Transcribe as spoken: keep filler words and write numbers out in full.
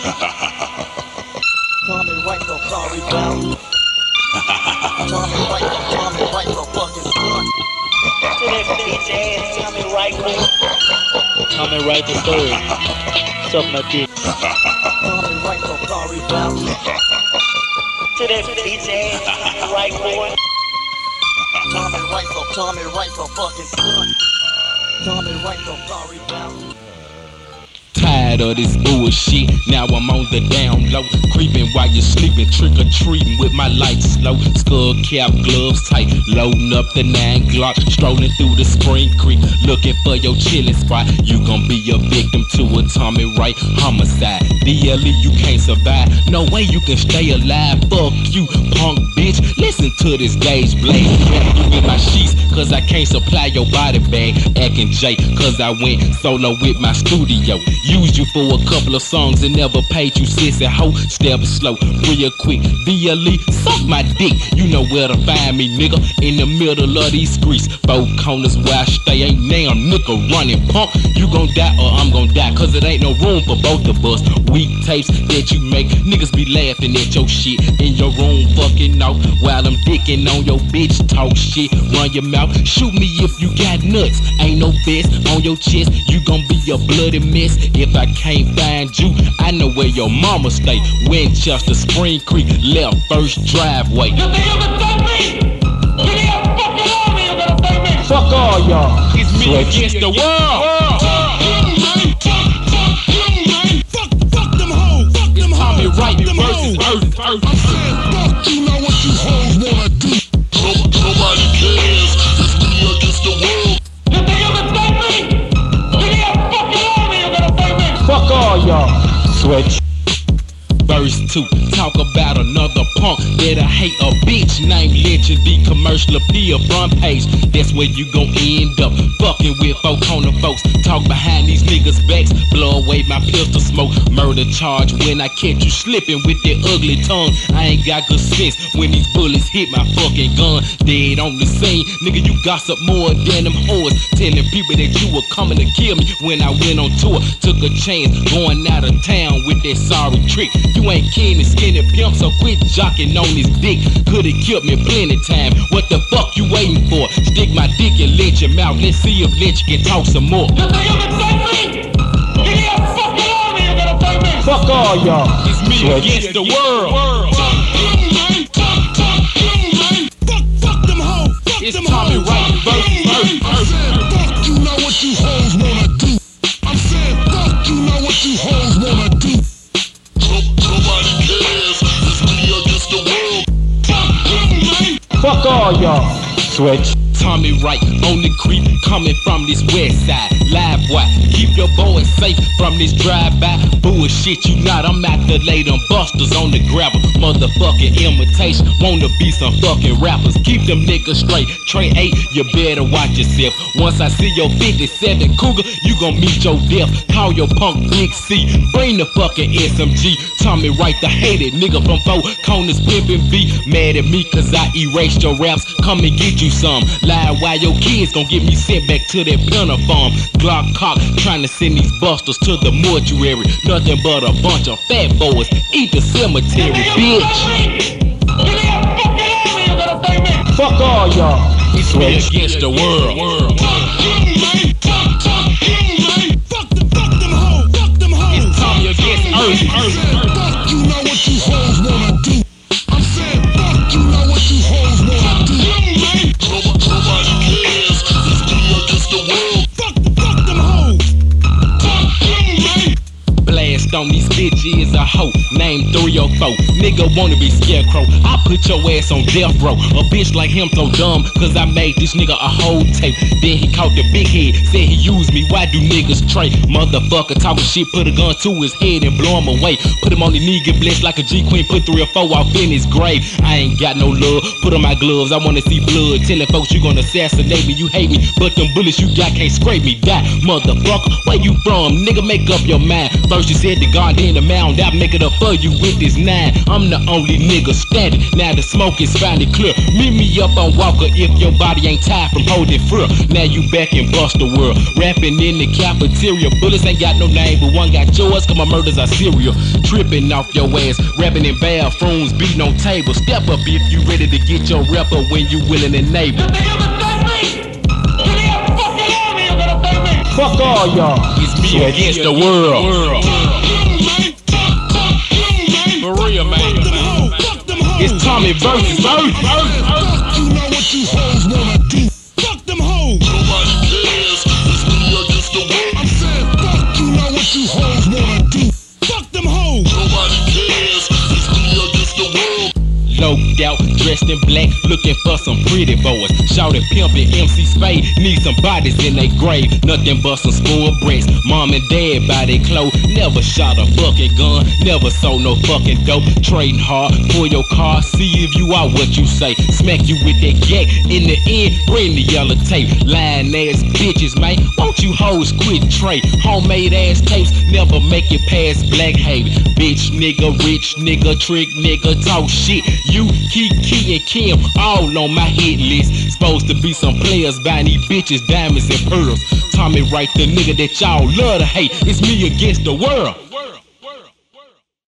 Tommy White, so sorry about Tommy White, Tommy White, so fucking stunt. To that bitch ass Tommy White, Tommy White the third. Suck my dick. Tommy White, so sorry about to that bitch ass Tommy White, boy. Tommy White, so Tommy White, so fucking stunt. Tommy White, so sorry about. Tired of this bullshit, now I'm on the down low. Creeping while you're sleeping, trick-or-treating with my lights slow. Skull cap, gloves tight, loading up the nine Glock. Strolling through the Spring Creek, looking for your chilling spot. You gon' be a victim to a Tommy Wright homicide. D L E, you can't survive, no way you can stay alive. Fuck you, punk bitch, listen to this gauge blade. Better give me my sheets, cause I can't supply your body bag. Acting J, cause I went solo with my studio. Used you for a couple of songs and never paid you sissy ho. Step slow, real quick, D L E, suck my dick. You know where to find me, nigga. In the middle of these streets, four corners where I stay. Ain't damn nigga running punk. You gon' die or I'm gon' die, cause it ain't no room for both of us. Weak tapes that you make, niggas be laughing at your shit. In your room fucking off, while I'm dicking on your bitch. Talk shit, run your mouth, shoot me if you got nuts. Ain't no vest on your chest, you gon' be a bloody mess. If I can't find you, I know where your mama stay. Winchester, Spring Creek, left first driveway. You think you can take me? You need a fucking army, you gonna take me? Fuck all y'all. It's me Switch. Against the world. Fuck them hoes. Fuck them hoes. Tommy Wright them versus Earth. I'm saying, fuck you know what you hoes wanna do. Nobody cares. It's me against the world. You think you can take me? You need a fucking army, you gonna take me? Fuck all y'all. Switch. Verse two, talk about another punk that I hate, a bitch named Lynching the commercial appeal front page. That's where you gon' end up, fucking with folk corner folks. Talk behind these niggas' backs, blow away my pistol smoke. Murder charge when I catch you slipping with that ugly tongue. I ain't got good sense when these bullets hit my fucking gun. Dead on the scene, nigga, you gossip more than them whores. Telling people that you were coming to kill me when I went on tour. Took a chance going out of town with that sorry trick. You ain't keen and skinny pimp, so quit jocking on his dick. Could've killed me plenty time. What the fuck you waiting for? Stick my dick and Lynch your mouth. Let's see if Lynch can talk some more. You think you can take me? You need a fucking army, you gonna take me? Fuck all y'all. It's me Switch. Against the world. Fuck you, man. Fuck, fuck you, man. Fuck, fuck them hoes. Fuck it's them Tommy hoes. Wright versus Earth. I'm saying, fuck you know what you hoes wanna do. I'm saying, fuck you know what you hoes wanna do. Nobody cares, it's me against the world. Fuck you, man. Fuck all y'all. Switch. Tommy Wright on the creep, coming from this west side. Live boy, keep your boys safe from this drive-by. Bullshit, you not, I'm out to lay them busters on the grabber. Motherfucking imitation, wanna be some fucking rappers. Keep them niggas straight. Trey eight, you better watch yourself. Once I see your fifty-seven Cougar, you gon' meet your death. Call your punk Big C, bring the fucking S M G. Tommy Wright, the hated nigga from four corners pimpin' V. Mad at me cause I erased your raps, come and get you some. Lie while your kids gon' get me sent back to that pinner farm. Glock cock, trying to send these busters to the mortuary. Nothing but a bunch of fat boys, eat the cemetery, bitch. Fuck all y'all. It's me against the world. world. Fuck you, man. Fuck, fuck you, man. Fuck them, fuck them hoes. Fuck them hoes. It's Tommy against Earth. Fuck you know what you hoes wanna do. I'm saying, fuck you know what you hoes wanna do. Nobody cares. It's me against the world. Fuck, fuck them hoes. Fuck you, man. Blast on these bitches a hoe named three oh four. Nigga wanna be scarecrow, I put your ass on death row. A bitch like him so dumb, cause I made this nigga a whole tape. Then he caught the big head, said he used me, why do niggas trade? Motherfucker talking shit, put a gun to his head and blow him away. Put him on the knee, get blessed like a G-Queen, put three or four off in his grave. I ain't got no love, put on my gloves, I wanna see blood. Telling folks you gonna assassinate me, you hate me, but them bullets you got can't scrape me, die. Motherfucker, where you from? Nigga, make up your mind. First you said the God in the mound, I make it up for you with this nine. I'm the only nigga standing. Now the smoke is finally clear. Meet me up on Walker if your body ain't tired from holding fruit. Now you back in Buster World, rapping in the cafeteria. Bullets ain't got no name, but one got yours, cause my murders are serial. Tripping off your ass, rapping in bathrooms, beating on tables. Step up if you ready to get your rapper when you willing and able. Fuck all y'all. It's me Yeah, against yeah, the world. world. For real, man. It's Tommy versus Earth. Fuck you know what you hoes wanna do. Fuck them hoes. Nobody cares. It's me against the world. I'm saying fuck you know what you hoes wanna do. Fuck them hoes. Nobody cares. It's me against the world. Loped out, dressed in black, looking for some pretty boys. Shouted pimpin', M C Spade, need some bodies in they grave. Nothing but some spoiled bricks. Mom and dad buy their clothes. Never shot a fucking gun, never sold no fucking dope. Trading hard, pull your car, see if you are what you say. Smack you with that yak, in the end, bring the yellow tape. Lying ass bitches, man, won't you hoes quit trade? Homemade ass tapes, never make it past Black Haven. Bitch nigga, rich nigga, trick nigga, talk shit. You, Kiki, and Kim, all on my hit list. Supposed to be some players buying these bitches diamonds and pearls. Tommy Wright, the nigga that y'all love to hate. It's me against the world.